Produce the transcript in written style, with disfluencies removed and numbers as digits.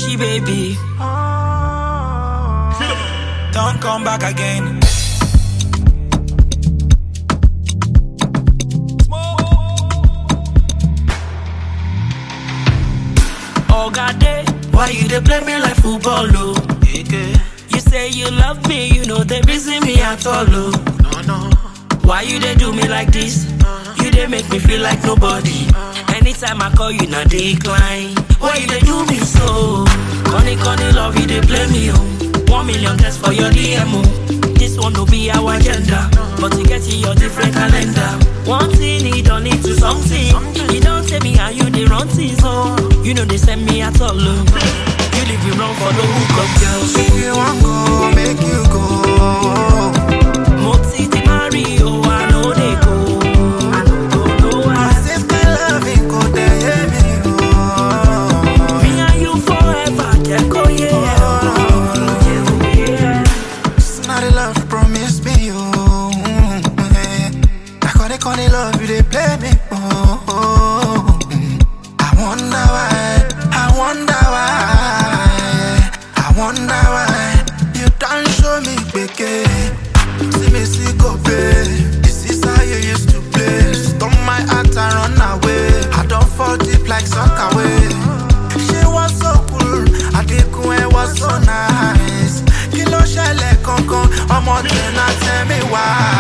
Gucci baby. Don't come back again. Oh God, why you dey play me like football, oh? You say you love me, you know they busy me at all, oh. No. Why you dey do me like this? You dey make me feel like nobody. Anytime I call you, na decline. Why you dey do me so? Connie love you dey play me, oh. 1 million tests for your DM, oh. This one will be our agenda, but you get in your different calendar. One thing, it don't lead to something. You don't tell me how you dey run things, oh. You know they send me at all, oh. You leave me wrong for the hook up, girls. If you want go, make you go. Moti the Mario, I know they go. I If my love it go, they hear me, me and you forever, Jeko, yeah. It's not the love you promised me, oh. I call it love, you they play me, oh. I wonder why you don't show me beke. See me see go pay. This is how you used to play. Stop my heart and run away. I don't fall deep like soccer way. She was so cool, Adekun was so nice. Kilo shele konkon, omo tena tell me why.